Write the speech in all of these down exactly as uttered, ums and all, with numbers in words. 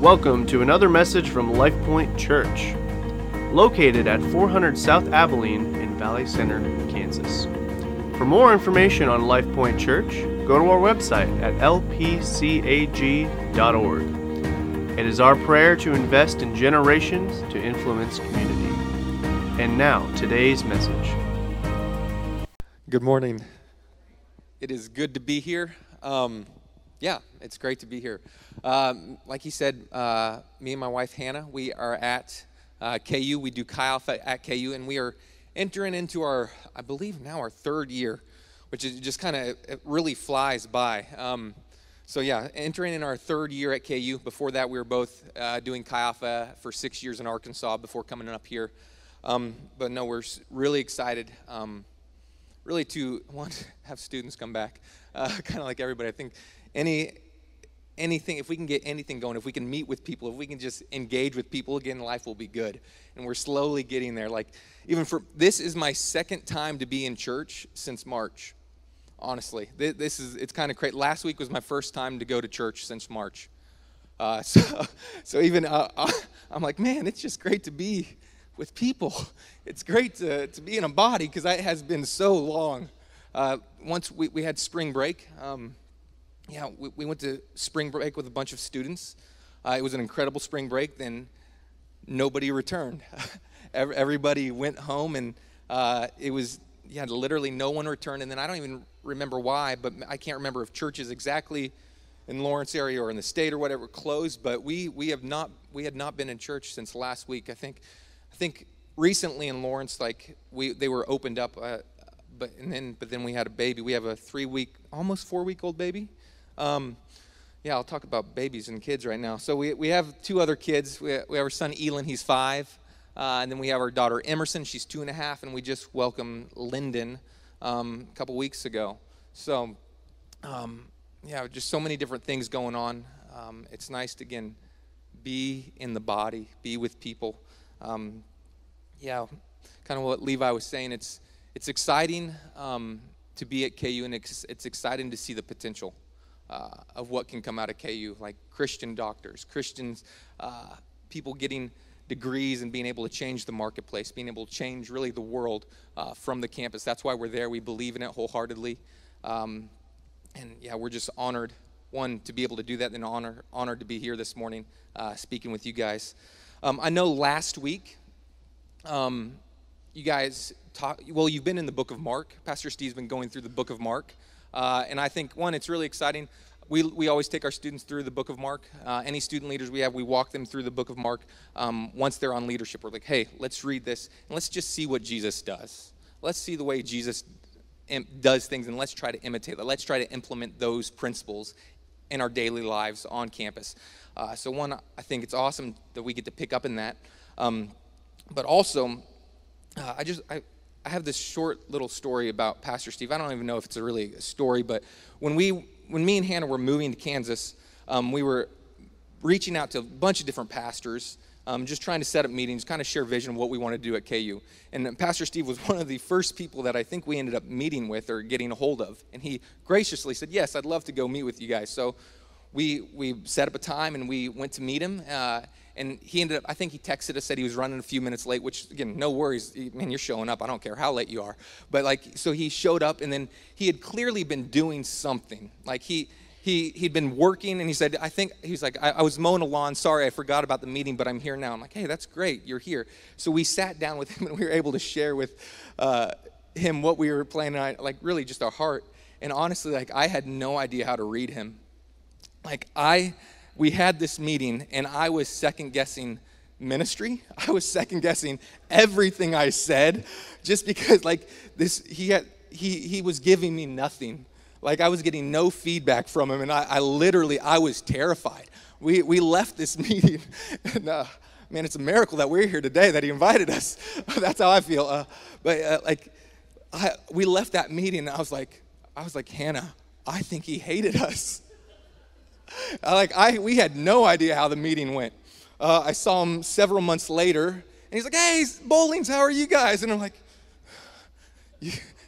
Welcome to another message from LifePoint Church, located at four hundred South Abilene in Valley Center, Kansas. For more information on LifePoint Church, go to our website at l p c a g dot org. It is our prayer to invest in generations to influence community. And now, today's message. Good morning. It is good to be here. Um, yeah, it's great to be here. Um, like he said, uh, me and my wife Hannah, we are at uh, K U. We do Chi Alpha at K U, and we are entering into our, I believe now our third year, which is just kind of, it really flies by. Um, so yeah, entering in our third year at K U. Before that, we were both uh, doing Chi Alpha for six years in Arkansas before coming up here. Um, but no, we're really excited. Um, really to want to have students come back, uh, kind of like everybody. I think any anything, if we can get anything going, if we can meet with people, if we can just engage with people again, life will be good. And we're slowly getting there. Like, even for, this is my second time to be in church since March, honestly. This is, it's kind of crazy. Last week was my first time to go to church since March. Uh, so, so even, uh, I'm like, man, it's just great to be with people. It's great to, to be in a body, because it has been so long. Uh, once we, we had spring break, um, yeah, we, we went to spring break with a bunch of students. Uh, it was an incredible spring break. Then nobody returned. Everybody went home, and uh, it was, yeah, literally no one returned. And then I don't even remember why, but I can't remember if churches exactly in Lawrence area or in the state or whatever closed. But we we have not we had not been in church since last week. I think I think recently in Lawrence, like we they were opened up, uh, but and then but then we had a baby. We have a three week, almost four week old baby. Um, yeah, I'll talk about babies and kids right now. So we we have two other kids. We, we have our son Elon, he's five, uh, and then we have our daughter Emerson, she's two and a half, and we just welcomed Lyndon um, a couple weeks ago. So, um, yeah, just so many different things going on. Um, it's nice to, again, be in the body, be with people. Um, yeah, kind of what Levi was saying. It's it's exciting um, to be at K U, and it's, it's exciting to see the potential uh, of what can come out of K U, like Christian doctors, Christians, uh, people getting degrees and being able to change the marketplace, being able to change really the world uh, from the campus. That's why we're there. We believe in it wholeheartedly, um, and yeah, we're just honored, one, to be able to do that, and honor, honored to be here this morning uh, speaking with you guys. Um, I know last week, um, you guys talk, well, you've been in the book of Mark. Pastor Steve's been going through the book of Mark. Uh, and I think, one, it's really exciting. We we always take our students through the book of Mark. Uh, any student leaders we have, we walk them through the book of Mark. Um, once they're on leadership, we're like, hey, let's read this, and let's just see what Jesus does. Let's see the way Jesus im- does things, and let's try to imitate that. Let's try to implement those principles in our daily lives on campus. Uh, so, one, I think it's awesome that we get to pick up in that. Um, but also, uh, I just... I, I have this short little story about Pastor Steve. I don't even know if it's a really a story, but when we, when me and Hannah were moving to Kansas, um, we were reaching out to a bunch of different pastors, um, just trying to set up meetings, kind of share vision of what we want to do at K U. And Pastor Steve was one of the first people that I think we ended up meeting with or getting a hold of. And he graciously said, yes, I'd love to go meet with you guys. So we we set up a time, and we went to meet him. Uh, And he ended up, I think he texted us, said he was running a few minutes late, which, again, no worries. Man, you're showing up. I don't care how late you are. But, like, so he showed up, and then he had clearly been doing something. Like, he, he, he'd been working, and he said, I think, he was like, I, I was mowing a lawn. Sorry, I forgot about the meeting, but I'm here now. I'm like, hey, that's great. You're here. So we sat down with him, and we were able to share with uh, him what we were planning on, like, really just our heart. And honestly, like, I had no idea how to read him. Like, I... We had this meeting, and I was second-guessing ministry. I was second-guessing everything I said, just because, like, this, he had, he he was giving me nothing. Like, I was getting no feedback from him, and I, I literally, I was terrified. We we left this meeting, and, uh, man, it's a miracle that we're here today, that he invited us. That's how I feel. Uh, but, uh, like, I, we left that meeting, and I was like, I was like, Hannah, I think he hated us. Like I, we had no idea how the meeting went. Uh, I saw him several months later, and he's like, "Hey, Bowlings, how are you guys?" And I'm like, "You,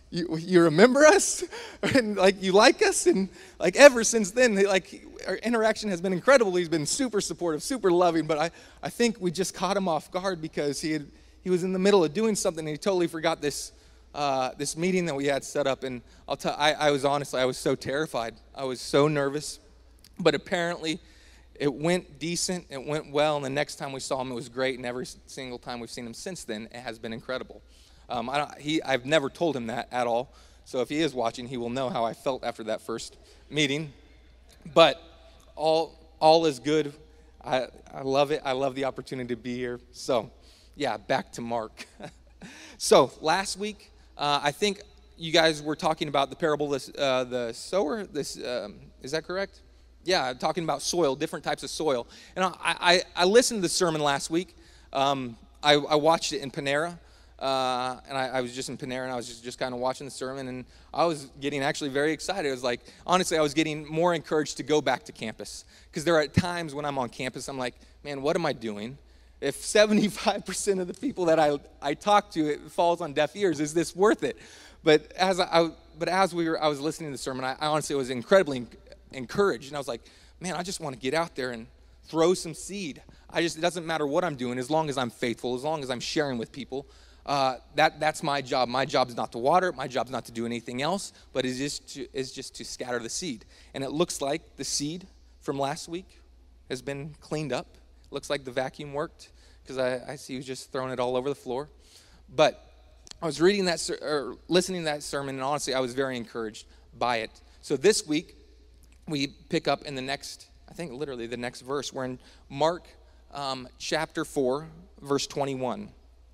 you, you remember us? And like, you like us? And like, ever since then, like, our interaction has been incredible. He's been super supportive, super loving, but I, I think we just caught him off guard because he had, he was in the middle of doing something and he totally forgot this uh, this meeting that we had set up. And I'll tell I, I was honestly, I was so terrified. I was so nervous, but apparently it went decent, it went well, and the next time we saw him, it was great, and every single time we've seen him since then, it has been incredible. Um, I don't, he, I've never told him that at all, so if he is watching, he will know how I felt after that first meeting. But all all is good. I, I love it. I love the opportunity to be here. So, yeah, back to Mark. So, last week, uh, I think you guys were talking about the parable of uh, the sower. This um, is that correct? Yeah, talking about soil, different types of soil. And I, I, I listened to the sermon last week. Um, I, I watched it in Panera. Uh, and I, I was just in Panera, and I was just, just kind of watching the sermon, and I was getting actually very excited. It was like, honestly, I was getting more encouraged to go back to campus. Because there are times when I'm on campus, I'm like, man, what am I doing? If seventy-five percent of the people that I, I talk to, it falls on deaf ears, is this worth it? But as I, I but as we were, I was listening to the sermon, I, I honestly was incredibly encouraged, and I was like, man, I just want to get out there and throw some seed. I just, it doesn't matter what I'm doing, as long as I'm faithful, as long as I'm sharing with people. Uh, that that's my job. My job is not to water. My job is not to do anything else, but it is to is just to scatter the seed. And it looks like the seed from last week has been cleaned up. It looks like the vacuum worked, because I, I see you just throwing it all over the floor. But I was reading that ser- or listening to that sermon, and honestly, I was very encouraged by it. So this week, we pick up in the next, I think literally the next verse. We're in Mark um, chapter four, verse twenty-one.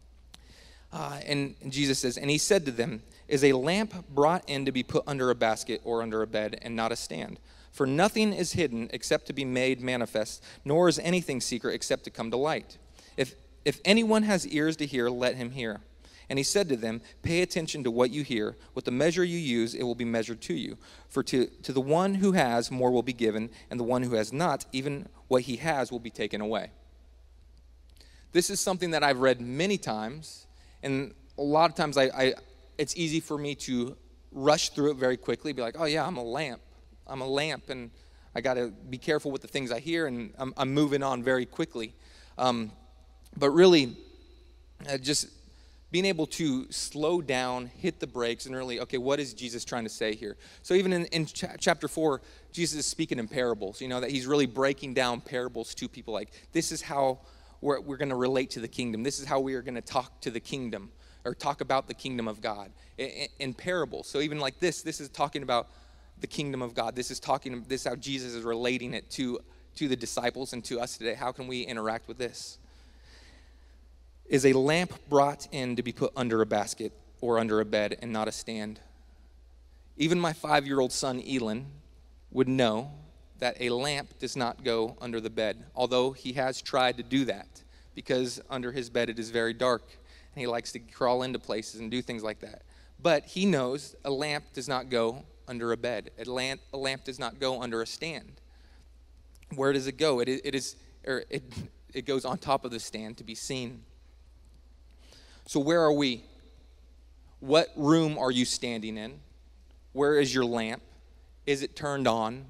Uh, and, and Jesus says, and he said to them, is a lamp brought in to be put under a basket or under a bed, and not a stand? For nothing is hidden except to be made manifest, nor is anything secret except to come to light. If if anyone has ears to hear, let him hear. And he said to them, pay attention to what you hear. With the measure you use, it will be measured to you. For to, to the one who has, more will be given, and the one who has not, even what he has will be taken away. This is something that I've read many times, and a lot of times I, I it's easy for me to rush through it very quickly, be like, oh yeah, I'm a lamp. I'm a lamp, and I got to be careful with the things I hear, and I'm, I'm moving on very quickly. Um, but really, uh, just being able to slow down, hit the brakes, and really, okay, what is Jesus trying to say here? So even in, in ch- chapter four, Jesus is speaking in parables, you know, that he's really breaking down parables to people, like, this is how we're, we're going to relate to the kingdom. This is how we are going to talk to the kingdom, or talk about the kingdom of God in, in, in parables. So even like this, this is talking about the kingdom of God. This is talking, this is how Jesus is relating it to, to the disciples and to us today. How can we interact with this? Is a lamp brought in to be put under a basket or under a bed, and not a stand? Even my five-year-old son, Elon, would know that a lamp does not go under the bed, although he has tried to do that, because under his bed it is very dark, and he likes to crawl into places and do things like that. But he knows a lamp does not go under a bed. A lamp, a lamp does not go under a stand. Where does it go? It, it is, or it, it goes on top of the stand to be seen. So where are we? What room are you standing in? Where is your lamp? Is it turned on?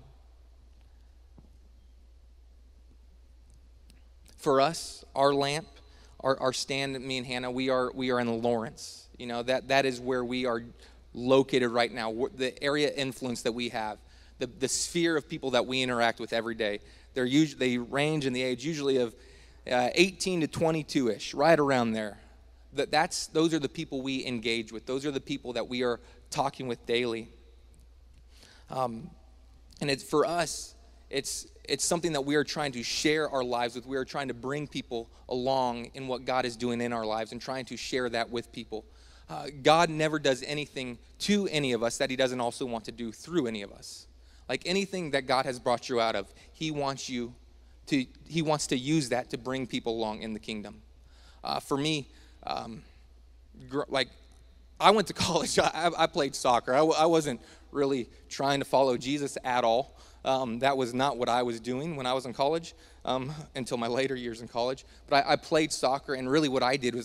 For us, our lamp, our, our stand, me and Hannah, we are we are in Lawrence. You know, that that is where we are located right now. The area influence that we have, the the sphere of people that we interact with every day. They're usually they range in the age usually of uh, eighteen to twenty-two-ish, right around there. That that's those are the people we engage with. Those are the people that we are talking with daily. Um, and it's for us, it's it's something that we are trying to share our lives with. We are trying to bring people along in what God is doing in our lives, and trying to share that with people. Uh, God never does anything to any of us that he doesn't also want to do through any of us. Like anything that God has brought you out of, he wants you to, he wants to use that to bring people along in the kingdom. Uh, for me, um, gr- like I went to college, I, I played soccer. I, w- I wasn't really trying to follow Jesus at all. Um, that was not what I was doing when I was in college, um, until my later years in college. But I, I played soccer, and really what I did was I,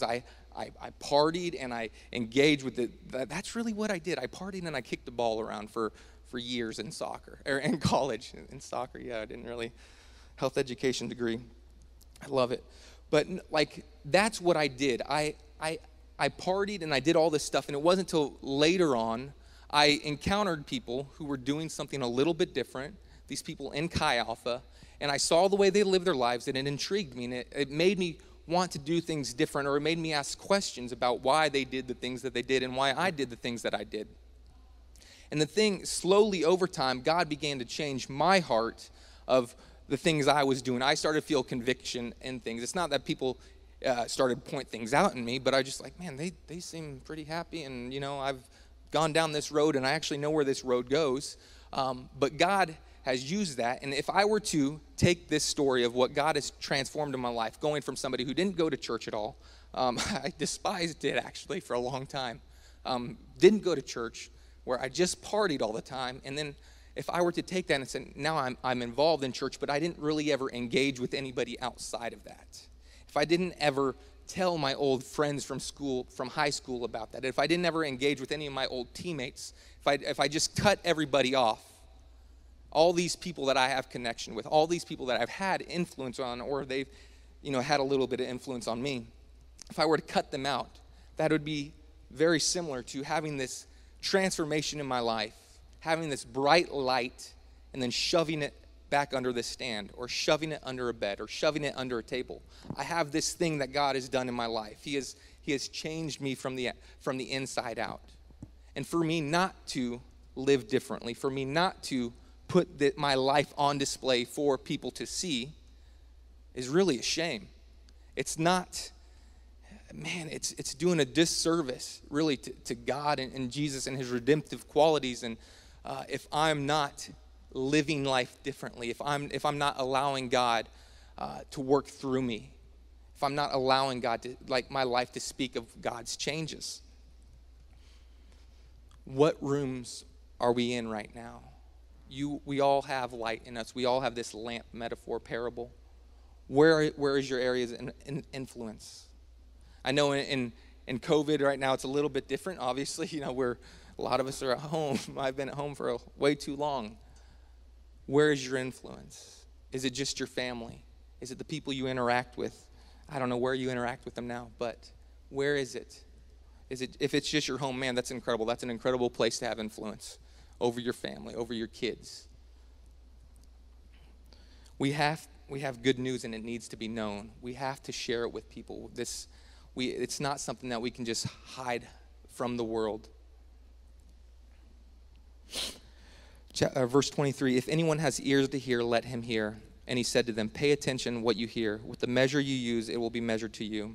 I, I partied and I engaged with it. That, that's really what I did. I partied and I kicked the ball around for, for years in soccer, or in college. In soccer, yeah, I didn't really, health education degree. I love it. But like, that's what I did. I, I, I partied and I did all this stuff, and it wasn't until later on I encountered people who were doing something a little bit different, these people in Chi Alpha, and I saw the way they lived their lives, and it intrigued me, and it, it made me want to do things different, or it made me ask questions about why they did the things that they did and why I did the things that I did. And the thing, slowly over time, God began to change my heart of the things I was doing. I started to feel conviction in things. It's not that people uh, started to point things out in me, but I just like, man, they, they seem pretty happy, and, you know, I've gone down this road, and I actually know where this road goes. Um, but God has used that, and if I were to take this story of what God has transformed in my life, going from somebody who didn't go to church at all, um, I despised it actually for a long time, um, didn't go to church, where I just partied all the time, and then if I were to take that and say, now I'm, I'm involved in church, but I didn't really ever engage with anybody outside of that. If I didn't ever tell my old friends from school, from high school about that, if I didn't ever engage with any of my old teammates, if I, if I just cut everybody off, all these people that I have connection with, all these people that I've had influence on, or they've, you know, had a little bit of influence on me, if I were to cut them out, that would be very similar to having this transformation in my life, having this bright light, and then shoving it back under the stand, or shoving it under a bed, or shoving it under a table. I have this thing that God has done in my life. He has, he has changed me from the, from the inside out. And for me not to live differently, for me not to put the, my life on display for people to see, is really a shame. It's not, man, it's it's doing a disservice really to, to God and, and Jesus and his redemptive qualities. And uh, if I'm not living life differently, if I'm if I'm not allowing God uh, to work through me, if I'm not allowing God to, like, my life to speak of God's changes. What rooms are we in right now? You, we all have light in us. We all have this lamp metaphor parable. Where where is your areas in, in influence? I know in, in in COVID right now it's a little bit different. Obviously, you know, we're a lot of us are at home. I've been at home for a, way too long. Where is your influence? Is it just your family? Is it the people you interact with? I don't know where you interact with them now, but where is it? Is it if it's just your home, man, that's incredible. That's an incredible place to have influence over your family, over your kids. We have we have good news, and it needs to be known. We have to share it with people. This we it's not something that we can just hide from the world. Verse twenty-three, if anyone has ears to hear, let him hear. And he said to them, pay attention what you hear. With the measure you use, it will be measured to you.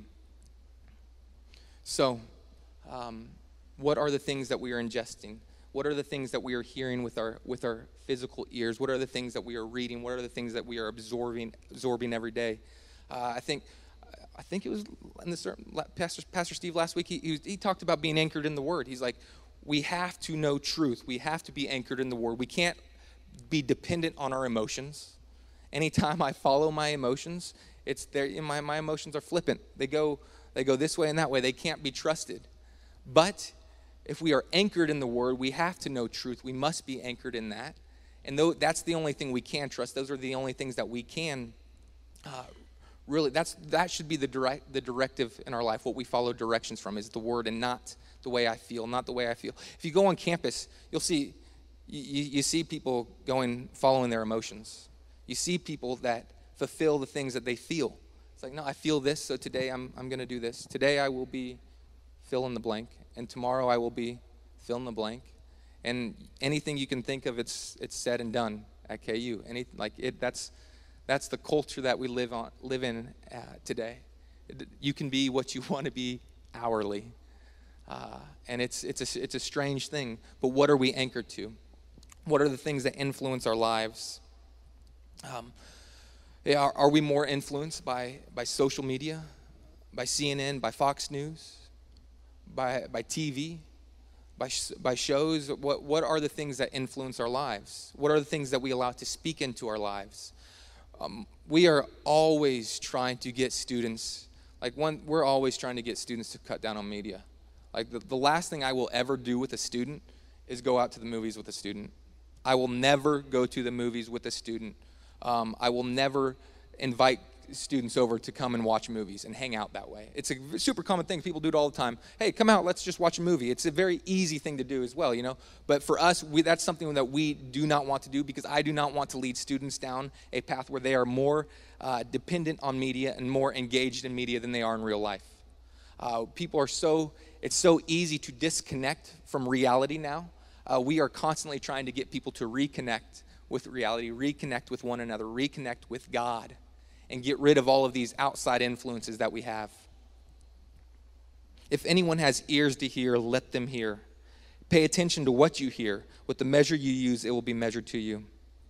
So, um, what are the things that we are ingesting? What are the things that we are hearing with our with our physical ears? What are the things that we are reading? What are the things that we are absorbing absorbing every day? Uh, I think I think it was in the sermon, Pastor Pastor Steve last week. He, he he talked about being anchored in the Word. He's like, we have to know truth. We have to be anchored in the Word. We can't be dependent on our emotions. Anytime I follow my emotions, it's there. My my emotions are flippant. They go they go this way and that way. They can't be trusted. But if we are anchored in the Word, we have to know truth. We must be anchored in that. And though that's the only thing we can trust, those are the only things that we can uh, really, that's that should be the direct the directive in our life. What we follow directions from is the Word, and not the way I feel, not the way I feel. If you go on campus, you'll see, you, you see people going, following their emotions. You see people that fulfill the things that they feel. It's like, no, I feel this, so today I'm I'm going to do this. Today I will be fill in the blank. And tomorrow I will be fill in the blank. And anything you can think of, it's it's said and done at K U. Any like it that's that's the culture that we live on live in uh, today. It, you can be what you want to be hourly, uh, and it's it's a it's a strange thing. But what are we anchored to? What are the things that influence our lives? Um, are, are we more influenced by by social media, by C N N, by Fox News? By by T V, by by shows? What what are the things that influence our lives? What are the things that we allow to speak into our lives? Um, we are always trying to get students, Like one, we're always trying to get students to cut down on media. Like the, the last thing I will ever do with a student is go out to the movies with a student. I will never go to the movies with a student. Um, I will never invite students over to come and watch movies and hang out that way. It's a super common thing. People do it all the time. Hey, come out, let's just watch a movie. It's a very easy thing to do as well, you know. But for us, we, that's something that we do not want to do, because I do not want to lead students down a path where they are more uh, dependent on media and more engaged in media than they are in real life. Uh, people are so, it's so easy to disconnect from reality now. Uh, we are constantly trying to get people to reconnect with reality, reconnect with one another, reconnect with God, and get rid of all of these outside influences that we have. If anyone has ears to hear, let them hear. Pay attention to what you hear. With the measure you use, it will be measured to you.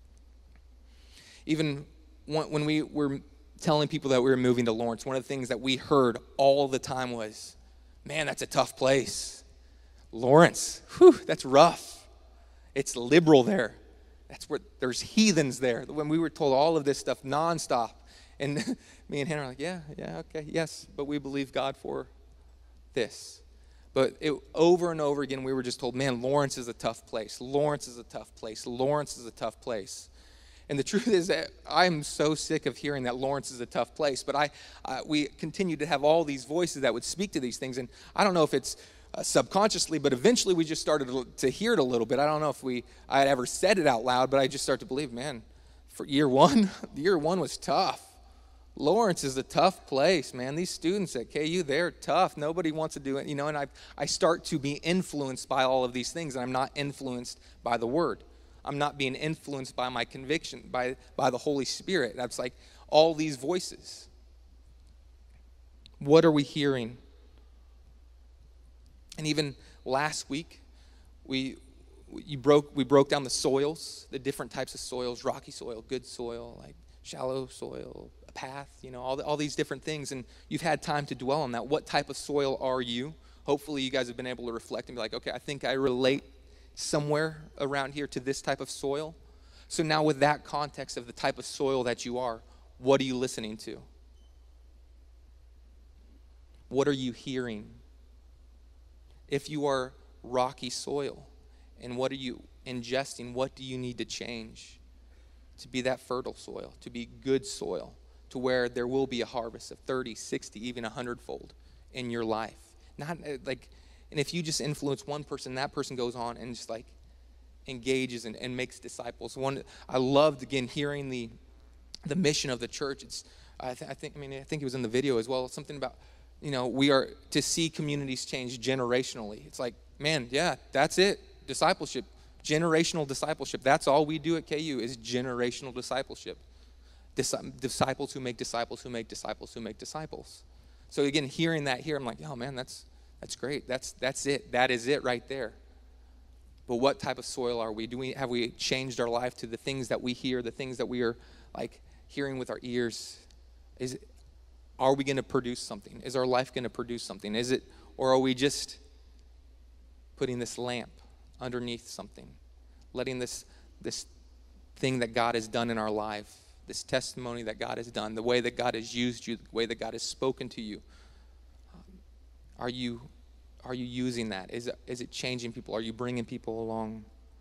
Even when we were telling people that we were moving to Lawrence, one of the things that we heard all the time was, man, that's a tough place. Lawrence, whew, that's rough. It's liberal there. That's where there's heathens there. When we were told all of this stuff nonstop. And me and Hannah are like, yeah, yeah, okay, yes, but we believe God for this. But it, over and over again, we were just told, man, Lawrence is a tough place. Lawrence is a tough place. Lawrence is a tough place. And the truth is that I'm so sick of hearing that Lawrence is a tough place. But I, I we continue to have all these voices that would speak to these things. And I don't know if it's uh, subconsciously, but eventually we just started to, to hear it a little bit. I don't know if we I had ever said it out loud, but I just started to believe, man, for year one, year one was tough. Lawrence is a tough place, man. These students at K U, they're tough. Nobody wants to do it, you know, and I I start to be influenced by all of these things, and I'm not influenced by the Word. I'm not being influenced by my conviction, by, by the Holy Spirit. That's like all these voices. What are we hearing? And even last week, we you broke we broke down the soils, the different types of soils, rocky soil, good soil, like shallow soil, a path, you know, all, the, all these different things. And you've had time to dwell on that. What type of soil are you? Hopefully you guys have been able to reflect and be like, okay, I think I relate somewhere around here to this type of soil. So now with that context of the type of soil that you are, what are you listening to? What are you hearing? If you are rocky soil, and what are you ingesting? What do you need to change to be that fertile soil, to be good soil, to where there will be a harvest of thirty, sixty, even a hundredfold in your life? Not like, and if you just influence one person, that person goes on and just like engages and, and makes disciples. One, I loved again hearing the the mission of the church. It's I, th- I think I mean I think it was in the video as well. Something about, you know, we are to see communities change generationally. It's like, man, yeah, that's it. Discipleship, generational discipleship. That's all we do at K U is generational discipleship. Dis- disciples who make disciples who make disciples who make disciples. So again, hearing that here, I'm like, oh man, that's that's great. That's that's it. That is it right there. But what type of soil are we? Do we have we changed our life to the things that we hear, the things that we are like hearing with our ears? Is it, are we going to produce something? Is our life going to produce something? Is it, or are we just putting this lamp underneath something, letting this this thing that God has done in our life, this testimony that God has done, the way that God has used you, the way that God has spoken to you, um, are you are you using that? Is it, is it changing people? Are you bringing people along?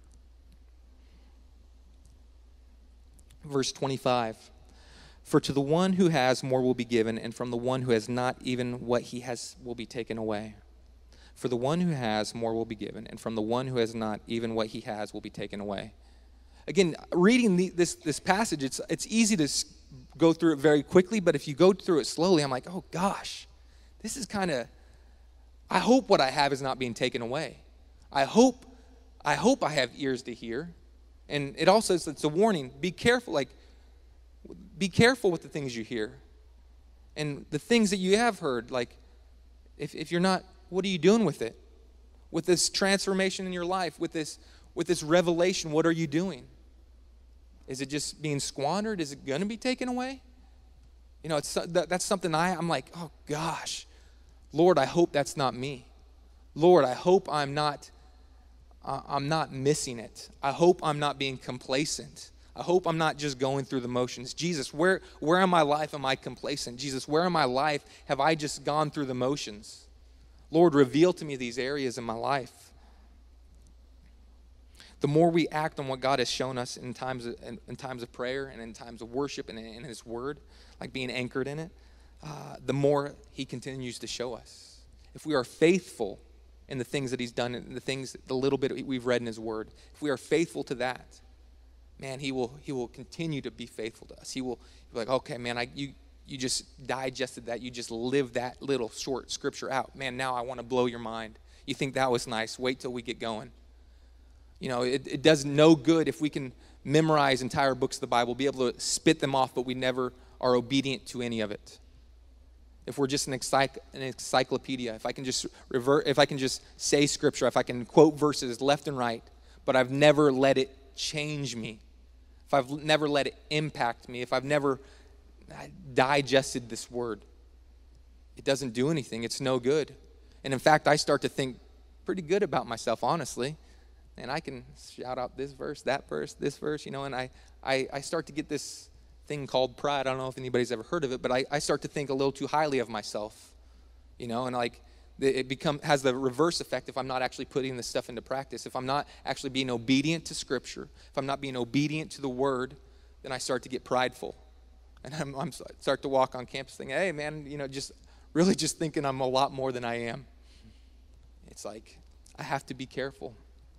Verse twenty-five, for to the one who has more will be given, and from the one who has not, even what he has will be taken away. For the one who has, more will be given, and from the one who has not, even what he has will be taken away. Again, reading the, this this passage, it's it's easy to go through it very quickly, but if you go through it slowly, I'm like, oh gosh, this is kind of, I hope what I have is not being taken away. I hope, I hope I have ears to hear. And it also says, it's a warning, be careful, like, be careful with the things you hear. And the things that you have heard, like, if if you're not, what are you doing with it? With this transformation in your life, with this with this revelation, what are you doing? Is it just being squandered? Is it going to be taken away? You know, it's that, that's something I, I'm like, oh gosh, Lord, I hope that's not me. Lord, I hope I'm not, uh, I'm not missing it. I hope I'm not being complacent. I hope I'm not just going through the motions. Jesus, where, where in my life am I complacent? Jesus, where in my life have I just gone through the motions? Lord, reveal to me these areas in my life. The more we act on what God has shown us in times of, in, in times of prayer and in times of worship and in, in his word, like being anchored in it, uh, the more he continues to show us. If we are faithful in the things that he's done, and the things, the little bit we've read in his word, if we are faithful to that, man, he will he will continue to be faithful to us. He will be like, okay, man, I you you just digested that. You just lived that little short scripture out. Man, now I want to blow your mind. You think that was nice. Wait till we get going. You know, it, it does no good if we can memorize entire books of the Bible, be able to spit them off, but we never are obedient to any of it. If we're just an, encycl- an encyclopedia, if I can just revert, if I can just say scripture, if I can quote verses left and right, but I've never let it change me, if I've never let it impact me, if I've never digested this word, it doesn't do anything. It's no good. And in fact, I start to think pretty good about myself, honestly. And I can shout out this verse, that verse, this verse, you know, and I, I, I start to get this thing called pride. I don't know if anybody's ever heard of it, but I, I start to think a little too highly of myself, you know, and like it become has the reverse effect if I'm not actually putting this stuff into practice. If I'm not actually being obedient to Scripture, if I'm not being obedient to the Word, then I start to get prideful. And I'm, I'm start to walk on campus thinking, hey, man, you know, just really just thinking I'm a lot more than I am. It's like I have to be careful.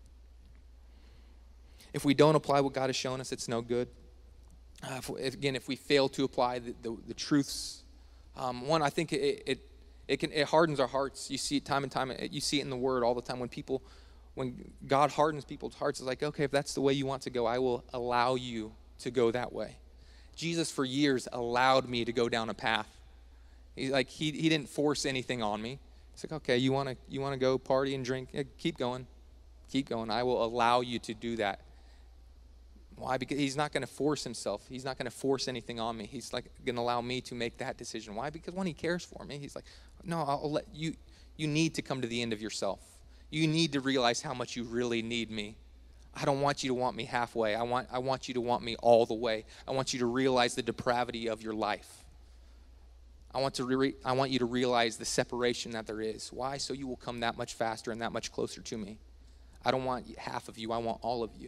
If we don't apply what God has shown us, it's no good. Uh, if, if, again, if we fail to apply the, the, the truths, um, one, I think it, it it can it hardens our hearts. You see it time and time. You see it in the Word all the time. When people, when God hardens people's hearts, it's like, okay, if that's the way you want to go, I will allow you to go that way. Jesus, for years, allowed me to go down a path. He like he he didn't force anything on me. It's like, okay, you want to you want to go party and drink? Yeah, keep going, keep going. I will allow you to do that. Why? Because he's not going to force himself. He's not going to force anything on me. He's like going to allow me to make that decision. Why? Because when he cares for me, he's like, no, I'll let you. You need to come to the end of yourself. You need to realize how much you really need me. I don't want you to want me halfway. I want, I want you to want me all the way. I want you to realize the depravity of your life. I want to re- I want you to realize the separation that there is. Why? So you will come that much faster and that much closer to me. I don't want half of you. I want all of you.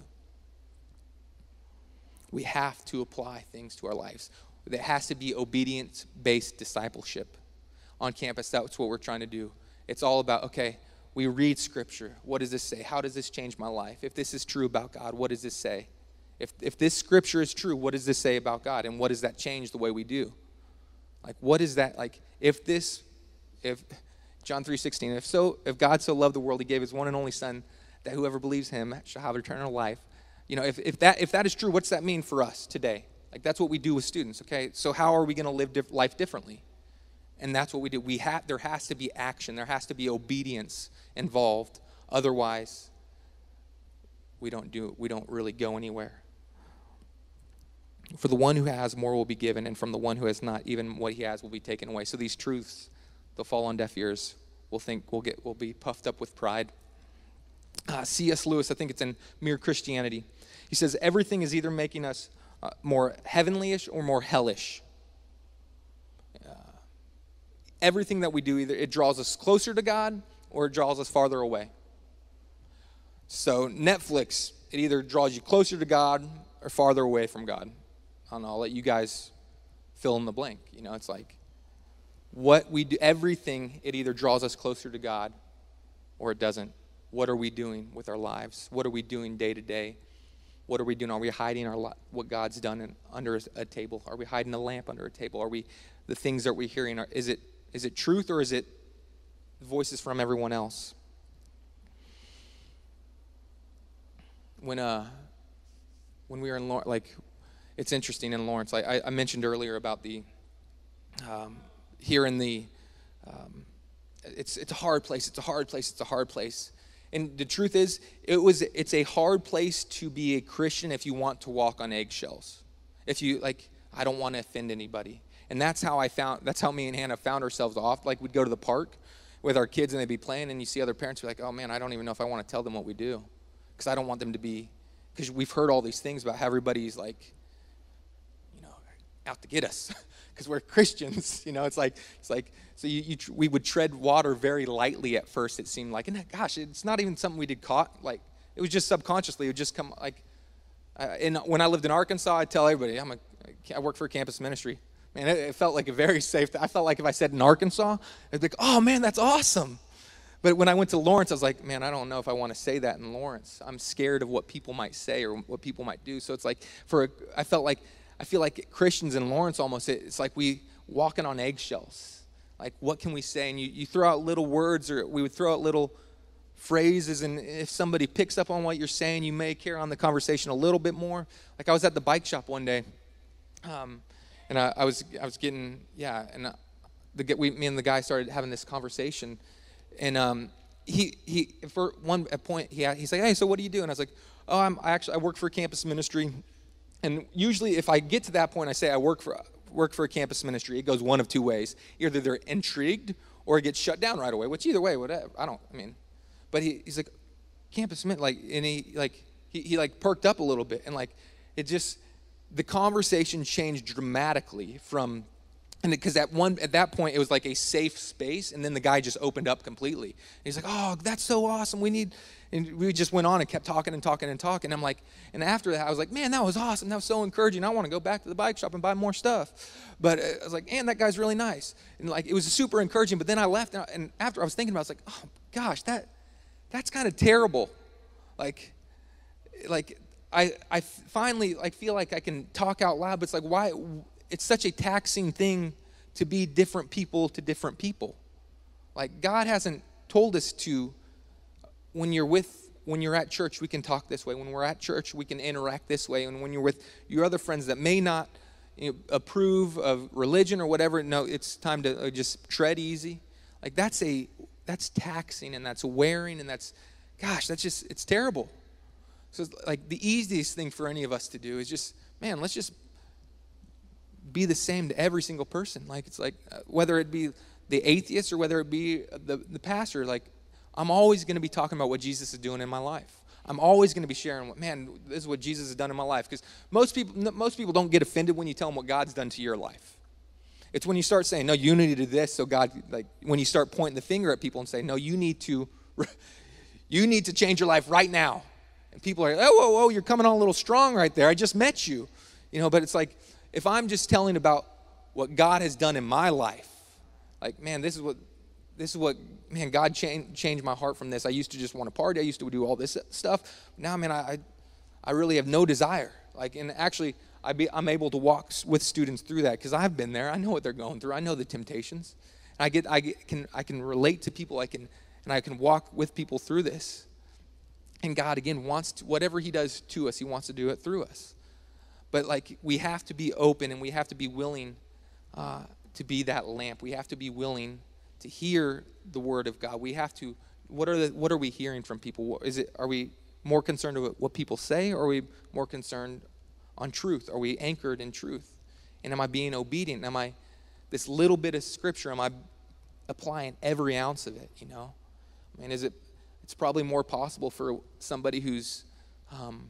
We have to apply things to our lives. There has to be obedience-based discipleship. On campus, that's what we're trying to do. It's all about, okay, we read Scripture. What does this say? How does this change my life? If this is true about God, what does this say? If if this Scripture is true, what does this say about God? And what does that change the way we do? Like, what is that? Like, if this, if, John three sixteen, if so, if God so loved the world, he gave his one and only Son, that whoever believes him shall have eternal life. You know, if, if that if that is true, what's that mean for us today? Like, that's what we do with students, okay? So how are we going to live diff- life differently? And that's what we do. We have there has to be action. There has to be obedience involved. Otherwise, we don't do we don't really go anywhere. For the one who has, more will be given, and from the one who has not, even what he has will be taken away. So these truths, they'll fall on deaf ears. We'll think we'll get we'll be puffed up with pride. Uh, C S Lewis, I think it's in Mere Christianity. He says, everything is either making us uh, more heavenly-ish or more hellish. Uh, everything that we do, either it draws us closer to God or it draws us farther away. So Netflix, it either draws you closer to God or farther away from God. I don't know, I'll let you guys fill in the blank. You know, it's like what we do, everything, it either draws us closer to God or it doesn't. What are we doing with our lives? What are we doing day to day? What are we doing? Are we hiding our li- what God's done in, under a table? Are we hiding a lamp under a table? Are we the things that we're hearing? Are, is it is it truth or is it voices from everyone else? When uh when we were in Lawrence, like it's interesting in Lawrence. I, I mentioned earlier about the um, here in the um, it's it's a hard place. It's a hard place. It's a hard place. And the truth is, it was it's a hard place to be a Christian if you want to walk on eggshells. If you like, I don't want to offend anybody. And that's how I found that's how me and Hannah found ourselves off. Like we'd go to the park with our kids and they'd be playing and you see other parents be like, oh man, I don't even know if I want to tell them what we do. Because I don't want them to be because we've heard all these things about how everybody's like, you know, out to get us because we're Christians. You know, it's like, it's like, so you, you, we would tread water very lightly at first, it seemed like. And gosh, it's not even something we did caught. Like, it was just subconsciously. It would just come, like, uh, and when I lived in Arkansas, I'd tell everybody, I'm a, I work for a campus ministry. Man, it, it felt like a very safe, I felt like if I said in Arkansas, I'd be like, oh man, that's awesome. But when I went to Lawrence, I was like, man, I don't know if I want to say that in Lawrence. I'm scared of what people might say or what people might do. So it's like, for a, I felt like, I feel like Christians in Lawrence almost, it's like we walking on eggshells. Like, what can we say? And you, you throw out little words, or we would throw out little phrases, and if somebody picks up on what you're saying, you may carry on the conversation a little bit more. Like, I was at the bike shop one day, um, and I, I was I was getting, yeah, and the we, me and the guy started having this conversation. And um, he he for one at point he he's like, hey, so what do you do? And I was like, oh, I'm I actually I work for a campus ministry. And usually, if I get to that point, I say I work for work for a campus ministry. It goes one of two ways: either they're intrigued or it gets shut down right away. Which either way, whatever. I don't. I mean, but he, he's like, campus min like, and he like he he like perked up a little bit, and like it just the conversation changed dramatically from. And because at one at that point it was like a safe space, and then the guy just opened up completely. And he's like, "Oh, that's so awesome. We need," and we just went on and kept talking and talking and talking. I'm like, and after that I was like, "Man, that was awesome. That was so encouraging. I want to go back to the bike shop and buy more stuff." But I was like, "Man, that guy's really nice." And like it was super encouraging. But then I left, and, I, and after I was thinking about it, I was like, "Oh gosh, that that's kind of terrible." Like, like I I finally like feel like I can talk out loud, but it's like why. It's such a taxing thing to be different people to different people. Like, God hasn't told us to, when you're with, when you're at church, we can talk this way. When we're at church, we can interact this way. And when you're with your other friends that may not, you know, approve of religion or whatever, no, it's time to just tread easy. Like, that's a, that's taxing, and that's wearing, and that's, gosh, that's just, it's terrible. So, it's like, the easiest thing for any of us to do is just, man, let's just be the same to every single person. Like, it's like, uh, whether it be the atheist or whether it be the, the pastor, like, I'm always going to be talking about what Jesus is doing in my life. I'm always going to be sharing what, man, this is what Jesus has done in my life. Because most people, most people don't get offended when you tell them what God's done to your life. It's when you start saying, no, you need to do this, so God, like, when you start pointing the finger at people and say, no, you need to, you need to change your life right now. And people are, oh, whoa, whoa, you're coming on a little strong right there. I just met you. You know, but it's like, if I'm just telling about what God has done in my life, like, man, this is what, this is what, man, God changed changed my heart from this. I used to just want to party. I used to do all this stuff. Now, man, I, I really have no desire. Like, and actually, I be, I'm able to walk with students through that because I've been there. I know what they're going through. I know the temptations. I get, I get, can, I can relate to people. I can, and I can walk with people through this. And God, again, wants to, whatever He does to us, He wants to do it through us. But, like, we have to be open, and we have to be willing uh, to be that lamp. We have to be willing to hear the word of God. We have to, what are the, what are we hearing from people? Is it, are we more concerned with what people say, or are we more concerned on truth? Are we anchored in truth? And am I being obedient? Am I, this little bit of scripture, am I applying every ounce of it, you know? I mean, is it, it's probably more possible for somebody who's, um,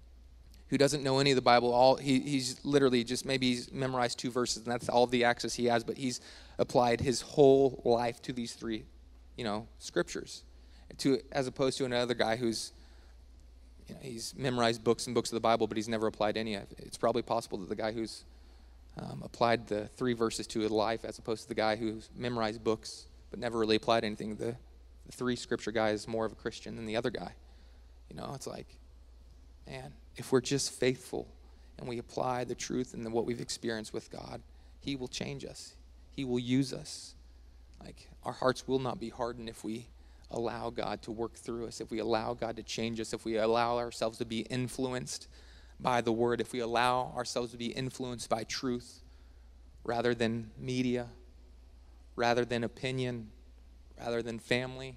who doesn't know any of the Bible. All he, he's literally just maybe he's memorized two verses, and that's all of the access he has, but he's applied his whole life to these three, you know, scriptures, to as opposed to another guy who's, you know, he's memorized books and books of the Bible, but he's never applied any of it. It's probably possible that the guy who's um, applied the three verses to his life, as opposed to the guy who's memorized books but never really applied anything, the, the three scripture guy is more of a Christian than the other guy. You know, it's like, man, if we're just faithful and we apply the truth and the, what we've experienced with God, He will change us. He will use us. Like, our hearts will not be hardened if we allow God to work through us, if we allow God to change us, if we allow ourselves to be influenced by the word, if we allow ourselves to be influenced by truth rather than media, rather than opinion, rather than family,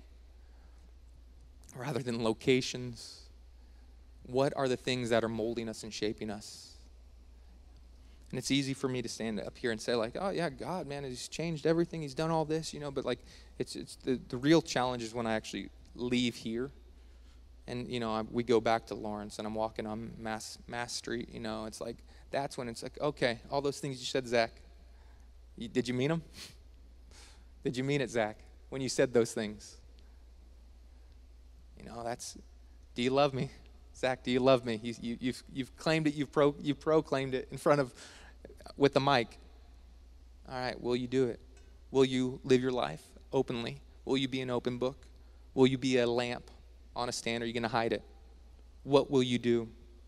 rather than locations. What are the things that are molding us and shaping us? And it's easy for me to stand up here and say, like, oh, yeah, God, man, He's changed everything. He's done all this, you know. But, like, it's it's the, the real challenge is when I actually leave here and, you know, I, we go back to Lawrence, and I'm walking on Mass, Mass Street, you know, it's like, that's when it's like, okay, all those things you said, Zach, you, did you mean them? Did you mean it, Zach, when you said those things? You know, that's, do you love me? Zach, do you love me? You, you, you've, you've claimed it, you've, pro, you've proclaimed it in front of, with the mic. All right, will you do it? Will you live your life openly? Will you be an open book? Will you be a lamp on a stand? Or are you going to hide it? What will you do?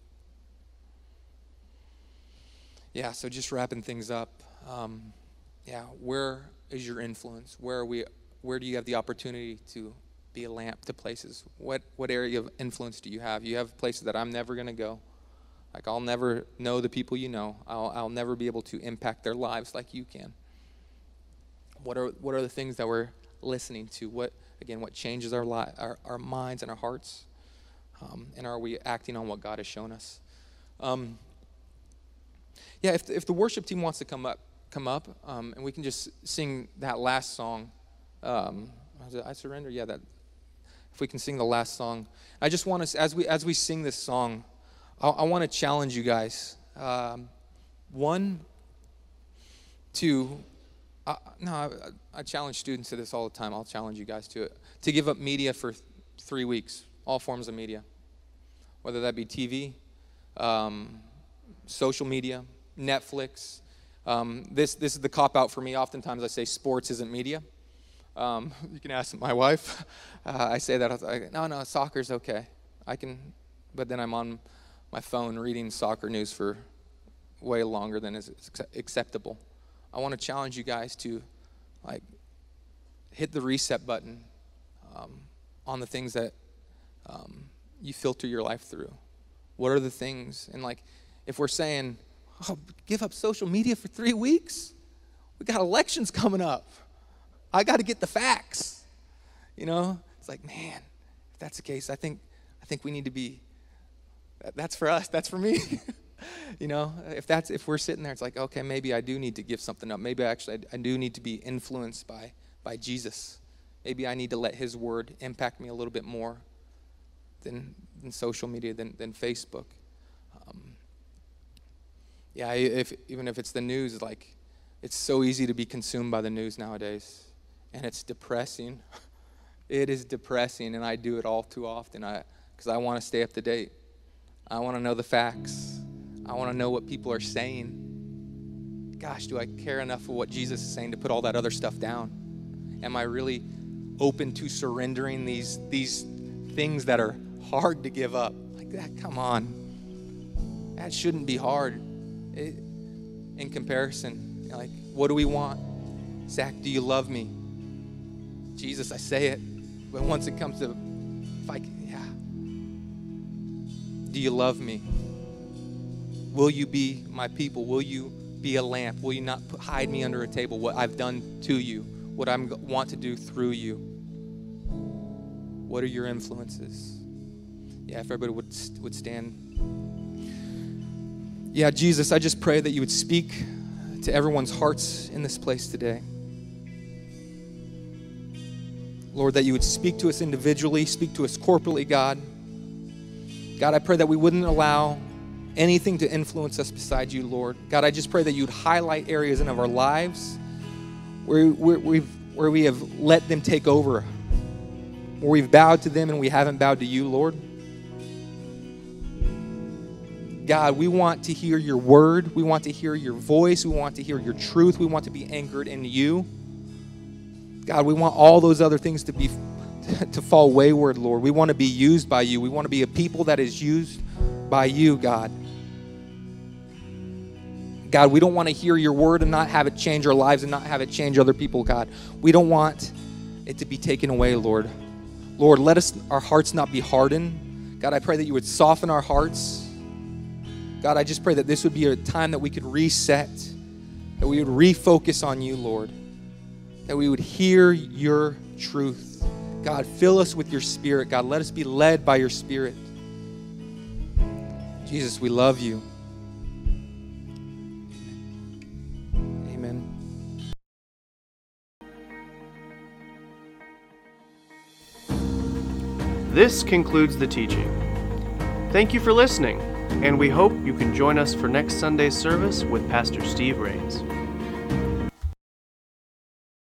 Yeah, so just wrapping things up. Um, yeah, where is your influence? Where are we? Where do you have the opportunity to be a lamp to places? What what area of influence do you have? You have places that I'm never going to go. Like, I'll never know the people you know. I'll I'll never be able to impact their lives like you can. What are what are the things that we're listening to? What again? What changes our li- our, our minds and our hearts? Um, and are we acting on what God has shown us? Um, yeah, if if the worship team wants to come up, come up, um, and we can just sing that last song. Um, was it I Surrender? Yeah, that. If we can sing the last song, I just want us as we as we sing this song, I, I want to challenge you guys. Um, one, to, uh, no, I, I challenge students to this all the time. I'll challenge you guys to it. To give up media for th- three weeks, all forms of media, whether that be T V, um, social media, Netflix. Um, this this is the cop out for me. Oftentimes I say sports isn't media. Um, you can ask my wife. Uh, I say that. I, no, no, soccer's okay. I can, but then I'm on my phone reading soccer news for way longer than is acceptable. I want to challenge you guys to, like, hit the reset button um, on the things that um, you filter your life through. What are the things? And, like, if we're saying, oh, give up social media for three weeks, we got elections coming up. I got to get the facts, you know. It's like, man, if that's the case, I think, I think we need to be. That's for us. That's for me, you know. If that's if we're sitting there, it's like, okay, maybe I do need to give something up. Maybe actually I, I do need to be influenced by by Jesus. Maybe I need to let His word impact me a little bit more than than social media, than than Facebook. Um, yeah, if even if it's the news, like, it's so easy to be consumed by the news nowadays. And it's depressing. It is depressing, and I do it all too often I, because I want to stay up to date. I want to know the facts. I want to know what people are saying. Gosh, do I care enough for what Jesus is saying to put all that other stuff down? Am I really open to surrendering these, these things that are hard to give up? Like that, come on. That shouldn't be hard. It, in comparison, like, what do we want? Zach, do you love me? Jesus, I say it, but once it comes to, if I can, yeah. Do you love me? Will you be my people? Will you be a lamp? Will you not put, hide me under a table? What I've done to you, what I want to do through you. What are your influences? Yeah, if everybody would would stand. Yeah, Jesus, I just pray that you would speak to everyone's hearts in this place today. Lord, that you would speak to us individually, speak to us corporately, God. God, I pray that we wouldn't allow anything to influence us beside you, Lord. God, I just pray that you would highlight areas in of our lives where, where, we've, where we have let them take over, where we've bowed to them and we haven't bowed to you, Lord. God, we want to hear your word. We want to hear your voice. We want to hear your truth. We want to be anchored in you. God, we want all those other things to be to fall wayward, Lord. We want to be used by you. We want to be a people that is used by you, God. God, we don't want to hear your word and not have it change our lives and not have it change other people, God. We don't want it to be taken away, Lord. Lord, let us our hearts not be hardened. God, I pray that you would soften our hearts. God, I just pray that this would be a time that we could reset, that we would refocus on you, Lord. That we would hear your truth. God, fill us with your spirit. God, let us be led by your spirit. Jesus, we love you. Amen. This concludes the teaching. Thank you for listening, and we hope you can join us for next Sunday's service with Pastor Steve Rains.